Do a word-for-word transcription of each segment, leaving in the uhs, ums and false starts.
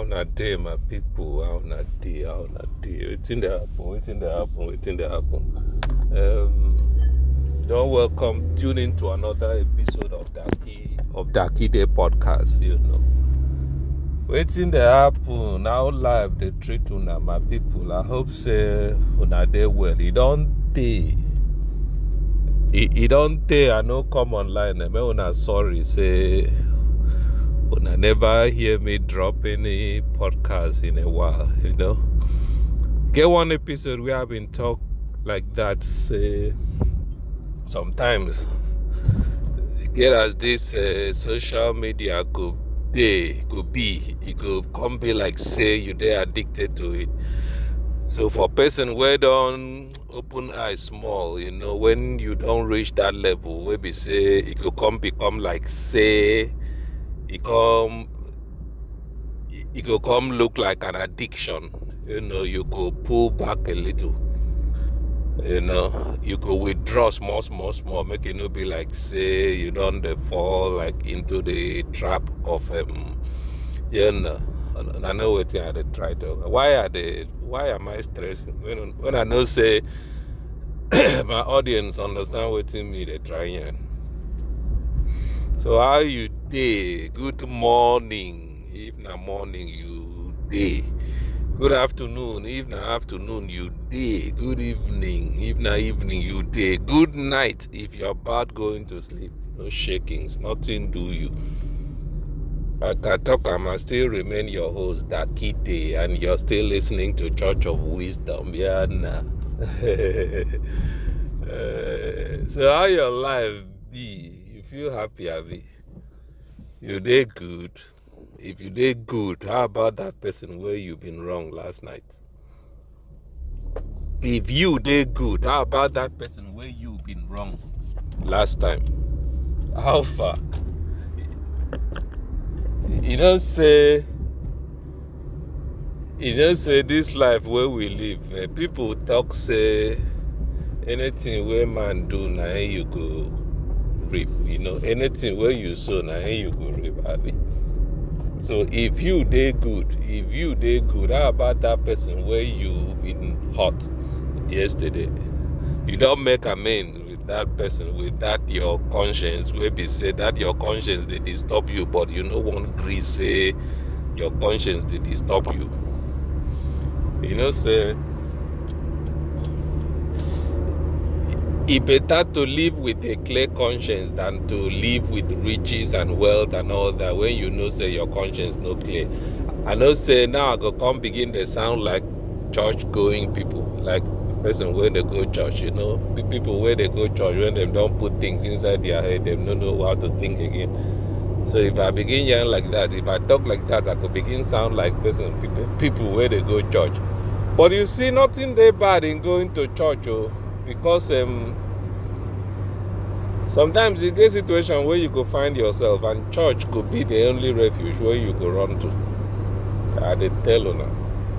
una day, my people? How una day? How una day? Waiting there happen. Waiting there happen. Waiting there happen. Um, don't welcome. Tune in to another episode of Daki of Daki Day podcast. You know, waiting there happen. Now live the treat una, my people. I hope say una day well. It don't day. It, it don't day. I know come online. I mean, una sorry say. Una never hear me drop any podcast in a while, you know. Get one episode where I've been talk like that, say, sometimes get as this uh, social media go day, go be, it go come be like say you they addicted to it. So for person where don't open eyes small, you know, when you don't reach that level, where we say it could come become like say. It come, it could come look like an addiction. You know, you could pull back a little. You know, you could withdraw small, small, small, make it not be like say you don't fall like into the trap of um. You know, I know what I had try to. Why are they? Why am I stressing when when I know say my audience understand what me they trying. So how you day? Good morning. If na morning you day. Good afternoon. If na afternoon you day. Good evening. If na evening you day. Good night. If you're about going to sleep. No shakings. Nothing do you. Like I talk, I must still remain your host, Daki Day, and you're still listening to Church of Wisdom. Yeah, nah. uh, so how your life be? Feel happy, Abby. You did good. If you did good, how about that person where you been wrong last night? If you did good, how about that person where you been wrong last time? How far? You don't say. You don't say this life where we live. Uh, people talk say anything where man do now you go. Reap, you know, anything where you sow now you go reap, Abby. So if you did good, if you did good, how about that person where you been hot yesterday? You don't make amends with that person, with that your conscience, where be say that your conscience they disturb you, but you know one agree say your conscience they disturb you. You know, say it's better to live with a clear conscience than to live with riches and wealth and all that when you know say your conscience no clear. I know say now I go come begin to sound like church going people, like person when they go church, you know, people where they go church when they don't put things inside their head, they don't know how to think again. So if I begin yelling like that, if I talk like that, I could begin sound like person people, people where they go church. But you see, nothing there bad in going to church, oh. Because um, sometimes you get a situation where you could find yourself and church could be the only refuge where you could run to. I did tell you now.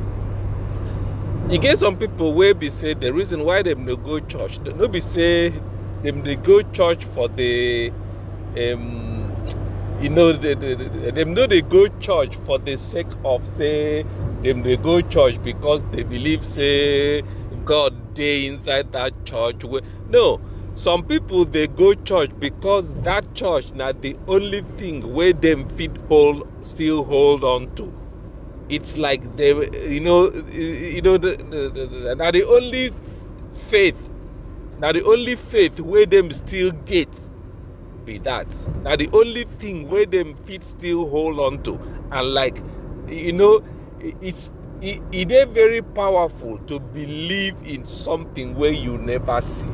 You get some people where be say the reason why them no go church, they no be say them they go church for the um, you know the, the, the, them know they go church for the sake of say them they go church because they believe say God they inside that church. No, some people they go church because that church now the only thing where them fit hold still hold on to. It's like they, you know, you know, the, the, the, the, now the only faith, now the only faith where them still get be that. Now the only thing where them fit still hold on to, and like, you know, it's. It, it is very powerful to believe in something where you never see.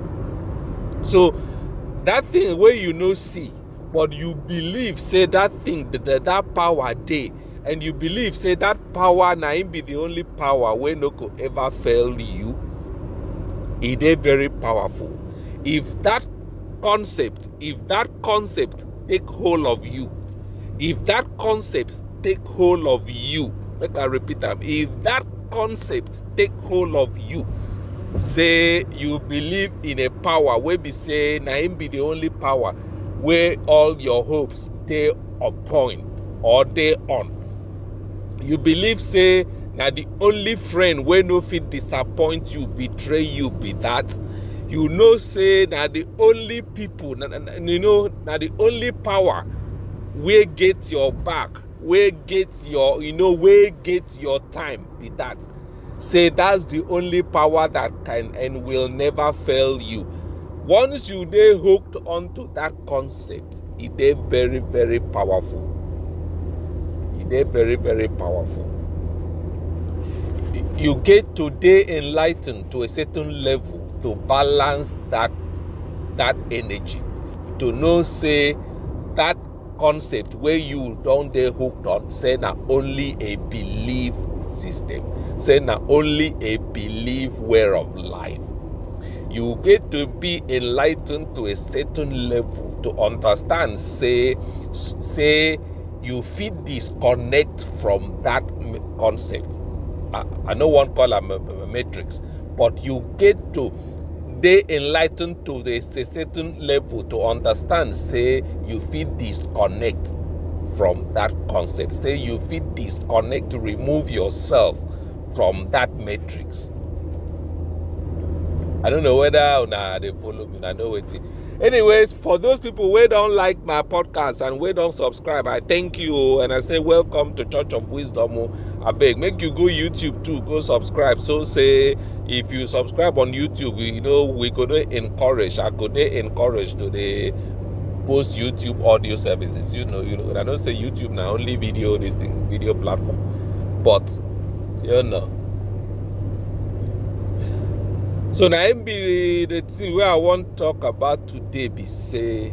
So that thing where you no see, but you believe say that thing that that power day, and you believe say that power na him be the only power where no could ever fail you. It is very powerful. If that concept, if that concept take hold of you, if that concept take hold of you. Let I repeat them. If that concept take hold of you, say you believe in a power where be say na him be the only power where all your hopes they upon or they on. You believe say na the only friend wey no fit disappoint you, betray you be that. You know say na the only people, na, na, you know, na the only power wey get your back, wey get your, you know, wey get your time be that. Say that's the only power that can and will never fail you. Once you dey hooked onto that concept, it dey very, very powerful. It dey very, very powerful. You get to dey enlightened to a certain level to balance that that energy, to know say that concept where you don't dey hooked on, say na only a belief system, say na only a belief way of life. You get to be enlightened to a certain level to understand say say you fit disconnect from that concept. I, I no want call am a, a matrix, but you get to dey enlightened to a certain level to understand say you fit disconnect from that concept. Say you fit disconnect to remove yourself from that matrix. I don't know whether una they follow me. I know it. Anyways, for those people who don't like my podcast and who don't subscribe, I thank you and I say welcome to Church of Wisdom. I beg, make you go YouTube too, go subscribe. So say if you subscribe on YouTube, you know we could encourage. I could encourage to the post YouTube audio services. You know, you know. I don't say YouTube now only video this thing, video platform, but you know. So now be the thing where I want to talk about today be say,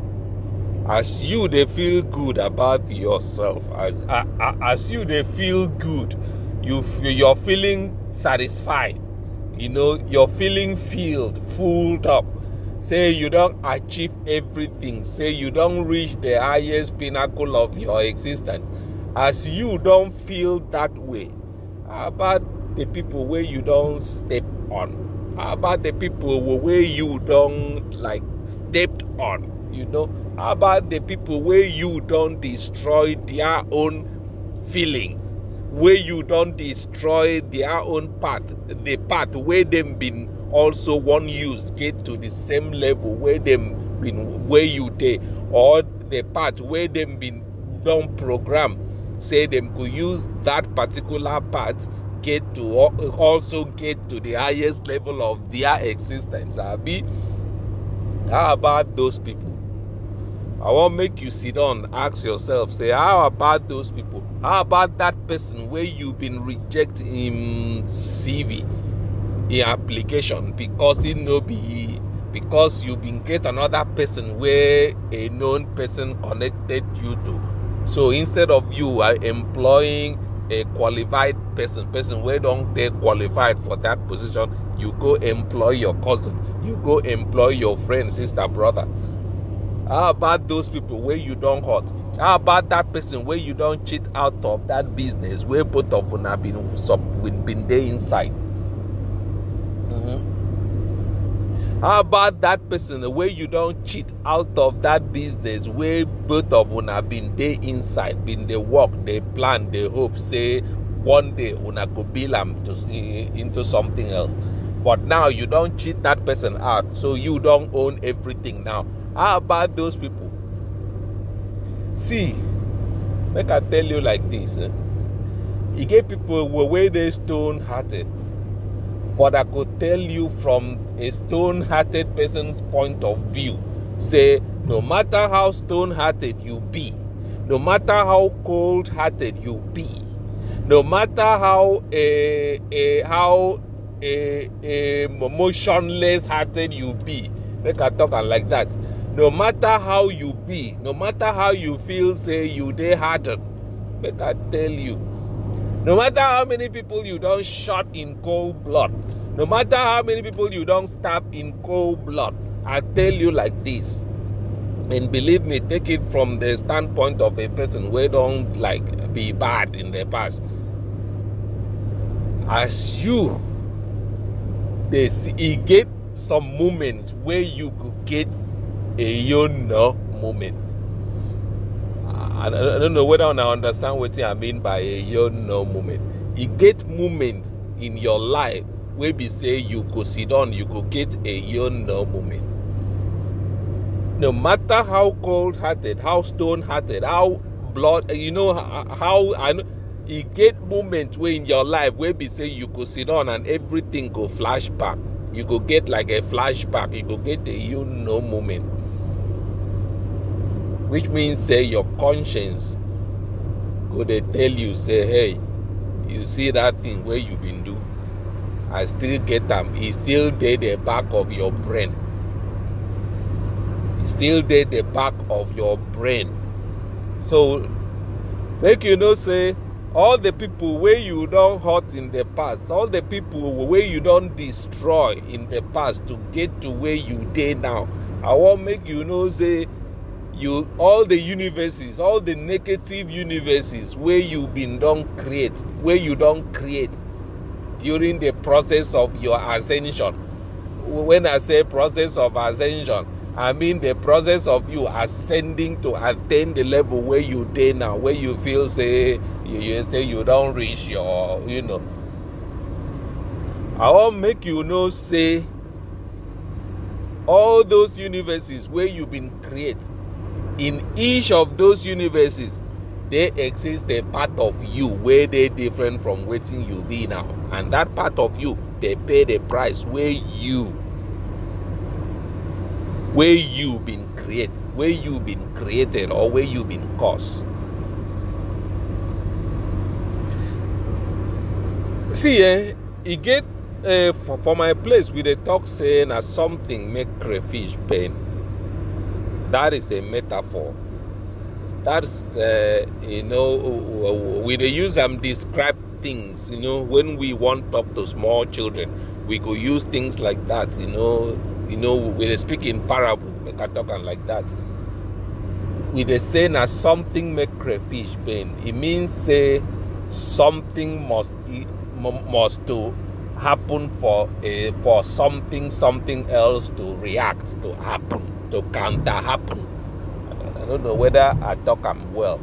as you they feel good about yourself, as uh, as you they feel good, you you're feeling satisfied, you know, you're feeling filled, fulled up. Say you don't achieve everything, say you don't reach the highest pinnacle of your existence. As you don't feel that way, how about the people where you don't step on? How about the people where you don't like stepped on? You know, how about the people where you don't destroy their own feelings, where you don't destroy their own path, the path where them been also one use get to the same level where them been where you dey, or the path where them been done program, say them could use that particular path get to also get to the highest level of their existence. Abi, how about those people? I want to make you sit down, ask yourself, say, how about those people? How about that person where you've been rejected in C V, in application, because it no be, because you been get another person where a known person connected you to. So instead of you are employing a qualified person, person where don't they qualified for that position, you go employ your cousin, you go employ your friend, sister, brother. How about those people where you don't hurt? How about that person where you don't cheat out of that business where both of them have been been there inside? Mm-hmm. How about that person where you don't cheat out of that business where both of them have been there inside, been they work, they plan, they hope, say one day una go build them to, into something else. But now you don't cheat that person out, so you don't own everything now. How about those people? See, make I tell you like this. Eh? You get people who were they stone-hearted. But I could tell you from a stone-hearted person's point of view, say, no matter how stone-hearted you be, no matter how cold-hearted you be, no matter how a, a how a, a motionless-hearted you be, make I talk like that. No matter how you be, no matter how you feel, say you dey hearted, make I tell you, no matter how many people you don't shot in cold blood, no matter how many people you don't stab in cold blood, I tell you like this, and believe me, take it from the standpoint of a person who don't like be bad in the past. As you, they see, get some moments where you could get a you know moment. I, I don't know whether I understand what I mean by a you know moment. You get moment in your life where we say you go sit down, you go get a you know moment. No matter how cold-hearted, how stone-hearted, how blood, you know how I know. You get moments where in your life where we say you go sit down and everything go flashback. You go get like a flashback. You go get a you know moment. Which means say your conscience go they tell you, say, hey, you see that thing where you been do, I still get them. It's still there the back of your brain. It's still there the back of your brain. So make you know say all the people where you don't hurt in the past, all the people where you don't destroy in the past to get to where you dare now. I want make you know say you all the universes, all the negative universes where you been don't create, where you don't create during the process of your ascension. When I say process of ascension, I mean the process of you ascending to attain the level where you dare now, where you feel say you, you say you don't reach your, you know. I want make you know say all those universes where you've been created, in each of those universes there exists a part of you where they different from waiting you be now, and that part of you they pay the price where you where you been created, where you been created or where you been caused. See, eh, you get uh, for, for my place with a talk saying as something make crayfish pain. That is a metaphor. That's uh, you know we they use them um, describe things. You know, when we want to talk to small children, we could use things like that. You know. You know, we they speak in parable, make a talk and like that. We they say na something make crayfish pain. It means say something must must to happen for a for something something else to react, to happen, to counter happen. I don't know whether I talk am well.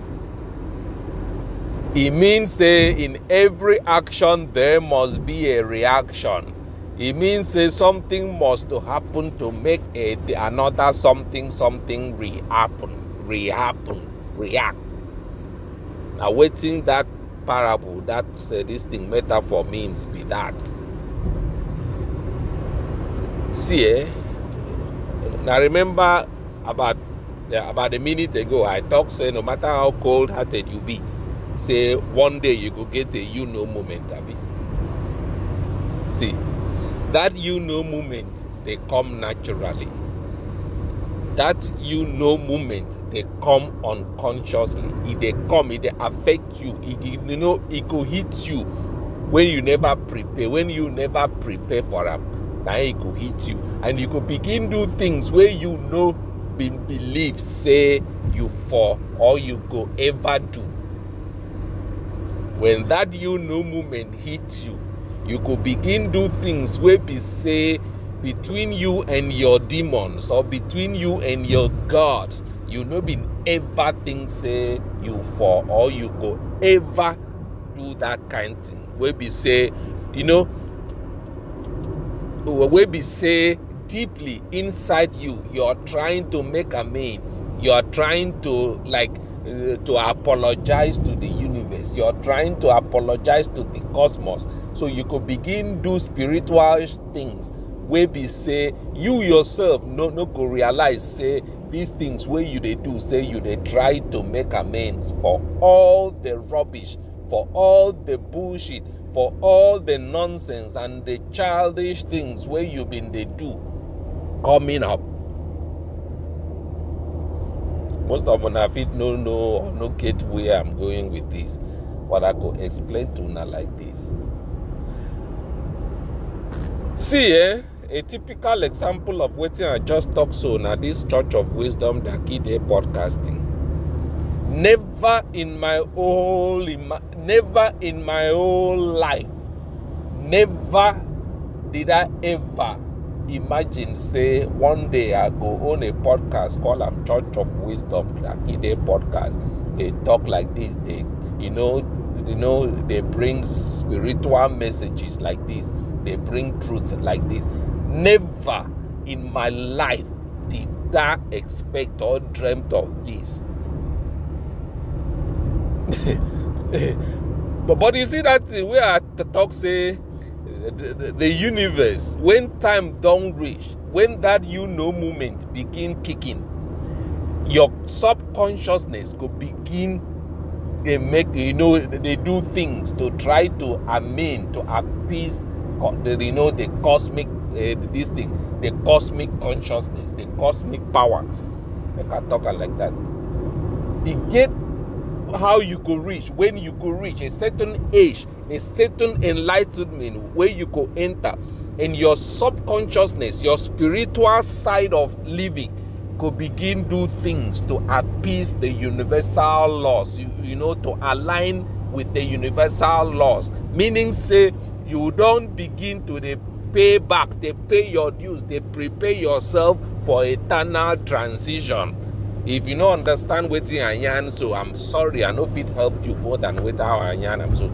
It means say in every action there must be a reaction. It means say something must to happen to make a, another something something re-happen, re-happen, react. Now waiting that parable, that uh, this thing metaphor means be that. See, eh? Now remember about yeah, about a minute ago I talked say no matter how cold-hearted you be, say one day you go get a you know moment, abi. See. That you know moment, they come naturally. That you know moment, they come unconsciously. If they come, if they affect you, it, it, you know, it could hit you when you never prepare, when you never prepare for them. Now it could hit you. And you could begin do things where you know, be, believe, say you for, or you go ever do. When that you know moment hits you, you could begin do things where be say between you and your demons or between you and your gods. You know been ever think say you for or you go ever do that kind of thing. Where be say, you know, where be say deeply inside you, you are trying to make amends. You are trying to like uh, to apologize to the universe. You are trying to apologize to the cosmos. So you could begin do spiritual things where be say you yourself no no go realize say these things where you they do say you they try to make amends for all the rubbish, for all the bullshit, for all the nonsense and the childish things where you been they do coming up. Most of them have it no no or no get where I'm going with this, but I could explain to now like this. See, eh, a typical example of what I just talked so now this Church of Wisdom Dakide podcasting. Never in my whole, in my, never in my whole life, never did I ever imagine say one day I go own a podcast called I'm Church of Wisdom, Akide podcast. They talk like this, they you know you know they bring spiritual messages like this, they bring truth like this. Never in my life did I expect or dreamt of this. but, but you see that where I talk say The, the, the universe, when time don't reach, when that you know moment begin kicking, your subconsciousness go begin, they make, you know, they do things to try to amend, to appease the, you know, the cosmic uh, this thing, the cosmic consciousness, the cosmic powers. I can talk like that. It get how you could reach, when you could reach a certain age, a certain enlightenment where you could enter, and your subconsciousness, your spiritual side of living could begin do things to appease the universal laws, you, you know, to align with the universal laws. Meaning say you don't begin to they pay back, they pay your dues, they prepare yourself for eternal transition. If you don't understand what I yarn, so I'm sorry, I know if it helped you more than with how I yarn. I'm so.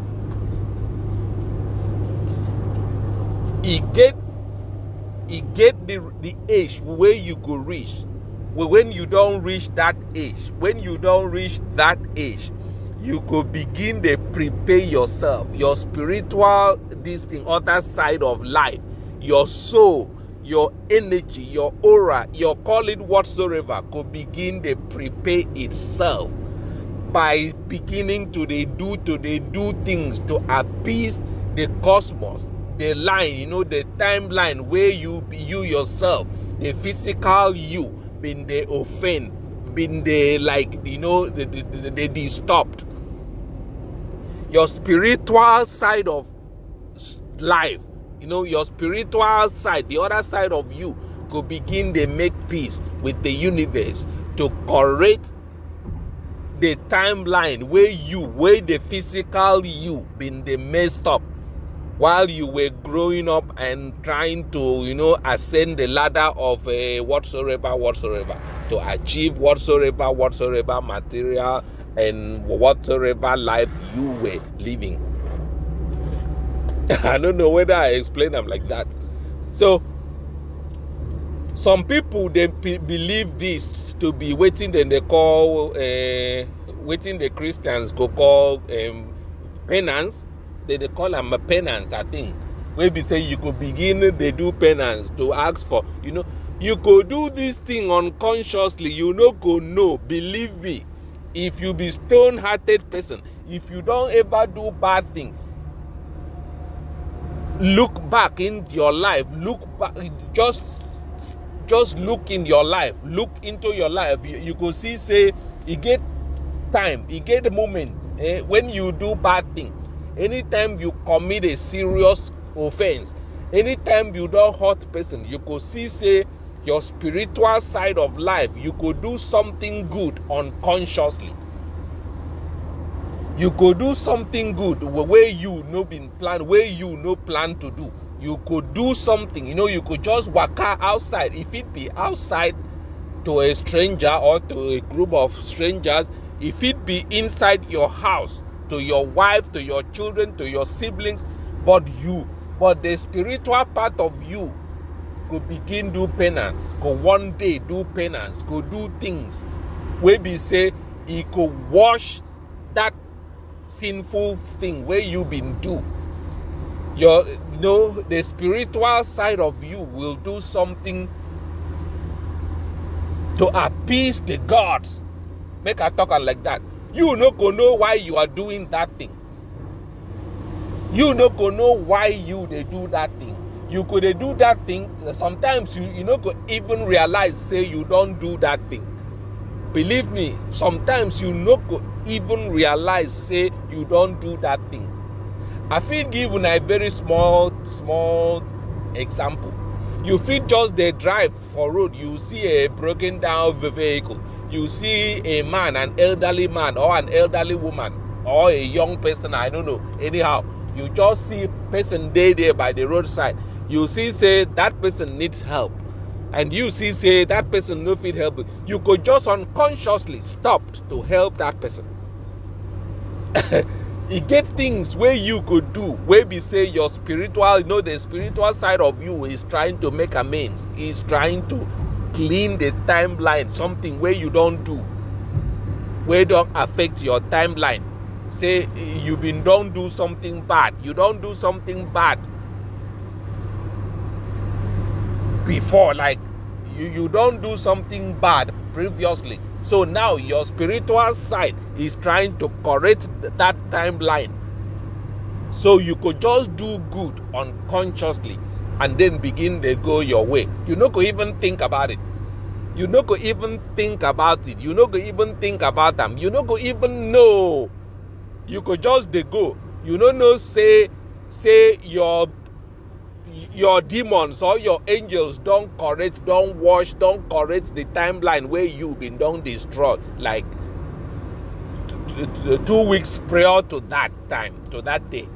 It get, it get the the age where you could reach. When you don't reach that age, when you don't reach that age, you could begin to prepare yourself, your spiritual, this thing, other side of life, your soul, your energy, your aura, your call it whatsoever, could begin to prepare itself by beginning to they do to they do things to appease the cosmos, the line, you know, the timeline where you you yourself, the physical you, been they offend, been they like, you know, they, they, they, they stopped. Your spiritual side of life, you know, your spiritual side, the other side of you, could begin to make peace with the universe to correct the timeline where you, where the physical you been the messed up while you were growing up and trying to, you know, ascend the ladder of uh, whatsoever, whatsoever, to achieve whatsoever, whatsoever material and whatsoever life you were living. I don't know whether I explain them like that. So, some people, they p- believe this to be waiting, then they call, uh, waiting the Christians go call um, penance. They, they call them a penance, I think. Maybe say you could begin, they do penance to ask for, you know, you could do this thing unconsciously, you know, go no, believe me. If you be stone-hearted person, if you don't ever do bad thing, look back in your life, look back, just just look in your life, look into your life, you, you could see, say, you get time, you get a moment eh, when you do bad thing, anytime you commit a serious offense, anytime you don't hurt person, you could see, say, your spiritual side of life, you could do something good unconsciously. You could do something good where you no been planned, where you no plan to do. You could do something, you know, you could just walk out outside. If it be outside to a stranger or to a group of strangers, if it be inside your house, to your wife, to your children, to your siblings, but you, but the spiritual part of you could begin do penance, could one day do penance, could do things where we say he could wash that sinful thing where you been do. Your, you know, the spiritual side of you will do something to appease the gods. Make a talk like that. You no go know why you are doing that thing. You no go know why you they do that thing. You could do that thing. Sometimes you you no go even realize, say, you don't do that thing. Believe me, sometimes you no go even realize, say, you don't do that thing. I feel given a very small, small example. You feel just they drive for road, you see a broken down vehicle. You see a man, an elderly man or an elderly woman or a young person, I don't know. Anyhow, you just see a person there, there by the roadside. you see say that person needs help, and you see say that person no fit help, you could just unconsciously stop to help that person. You get things where you could do where we say your spiritual, you know, the spiritual side of you is trying to make amends, is trying to clean the timeline, something where you don't do, where don't affect your timeline. Say you been don't do something bad, you don't do something bad before, like you, you don't do something bad previously. So now your spiritual side is trying to correct that timeline. So you could just do good unconsciously and then begin to go your way. You no go even think about it. You no go even think about it. You no go even think about them. You no go even know. You could just dey go. You no know say say your your demons or your angels don't correct, don't wash, don't correct the timeline where you been don't destroy, like t- t- two weeks prior to that time, to that day.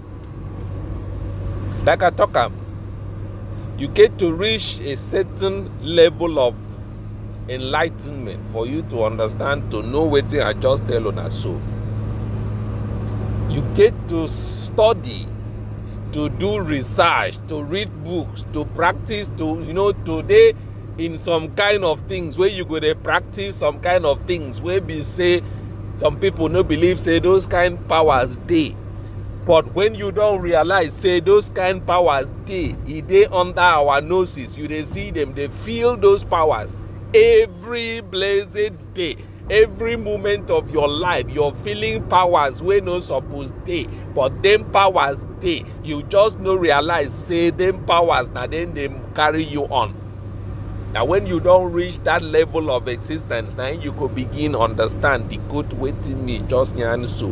Like I talk am, you get to reach a certain level of enlightenment for you to understand, to know wetin I just tell una so. You get to study, to do research, to read books, to practice, to, you know, today in some kind of things where you go to practice some kind of things where we say some people no believe say those kind powers dey. But when you don't realize say those kind powers dey, e dey under our noses, you dey see them, they feel those powers every blessed day. Every moment of your life, you're feeling powers wey no suppose dey, but them powers dey. You just no realize say them powers na then they carry you on. Now when you don't reach that level of existence, now you could begin understand the good waiting me just yarn so.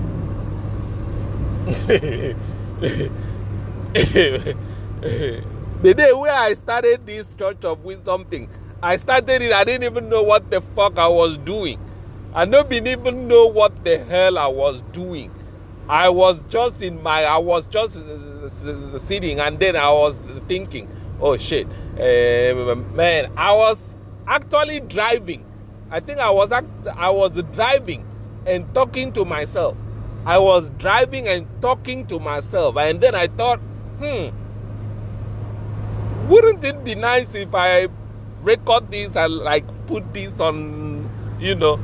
The day where I started this Church of Wisdom thing, I started it, I didn't even know what the fuck I was doing. I don't even know what the hell I was doing. I was just in my, I was just uh, sitting, and then I was thinking, oh shit, uh, man, I was actually driving. I think I was, act- I was driving and talking to myself. I was driving and talking to myself, and then I thought, hmm, wouldn't it be nice if I record this and like put this on, you know.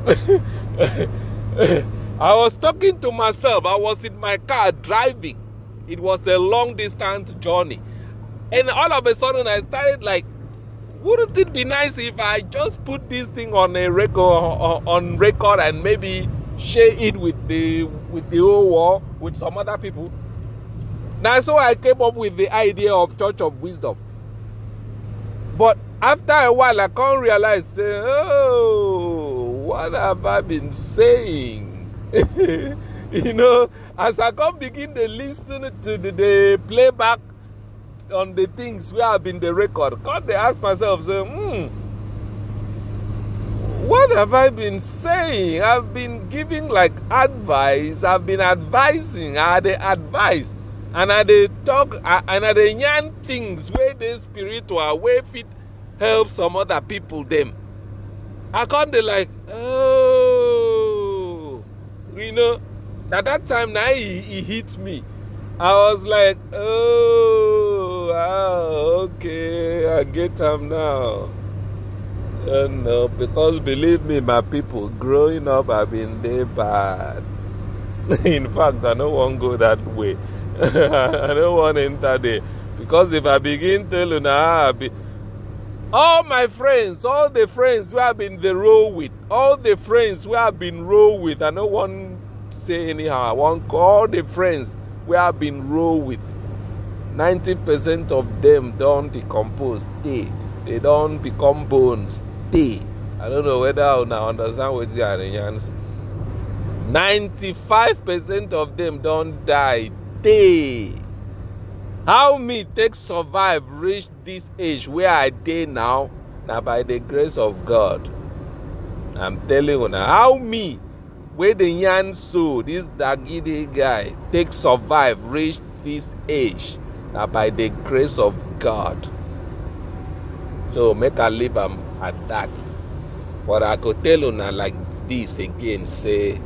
I was talking to myself. I was in my car driving. It was a long distance journey, and all of a sudden I started like, wouldn't it be nice if I just put this thing on a record, on record, and maybe share it with the with the whole world, with some other people. Now, so I came up with the idea of Church of Wisdom. But after a while, I can't realize, say, oh, what have I been saying? You know, as I come begin to listen to the, the playback on the things where I've been the record, can't they ask myself, say, hmm, what have I been saying? I've been giving like advice, I've been advising, I had the advice, and I they talk, and I they yarn things where they spiritual, where fit help some other people them. I can't they like, oh, you know, at that time now he, he hit me. I was like, oh, ah, okay, I get him now. Uh, no, because believe me, my people, growing up, I've been there bad. In fact, I don't want to go that way. I don't want to enter there. Because if I begin telling you now, I'll be... all my friends, all the friends who I've been the roll with, all the friends who I've been roll with, I don't want to say anyhow, I want all the friends where I've been roll with, ninety percent of them don't decompose, they, they don't become bones, they. I don't know whether I understand what you are saying. ninety-five percent of them don't die, they. How me take survive reach this age where I dey now? Now by the grace of God. I'm telling you now. How me, where the yarn so, this Dagide guy, take survive reach this age? Now by the grace of God. So make I leave am at that. But I go tell una like this again, say,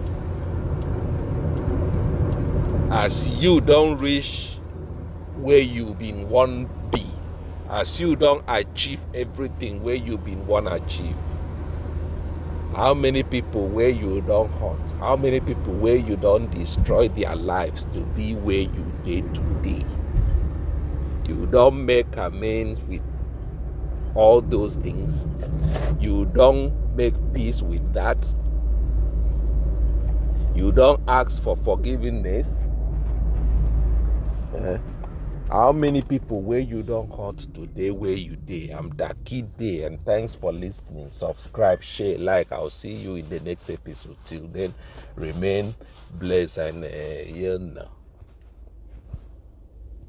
as you don't reach where you been want be, as you don't achieve everything where you been want achieve, how many people where you don't hurt, how many people where you don't destroy their lives to be where you did today? You don't make amends with all those things. You don't make peace with that. You don't ask for forgiveness. Uh, how many people where you don't hurt today where you did? I'm Daki Day, and thanks for listening. Subscribe, share, like. I'll see you in the next episode. Till then, remain blessed and uh, you know.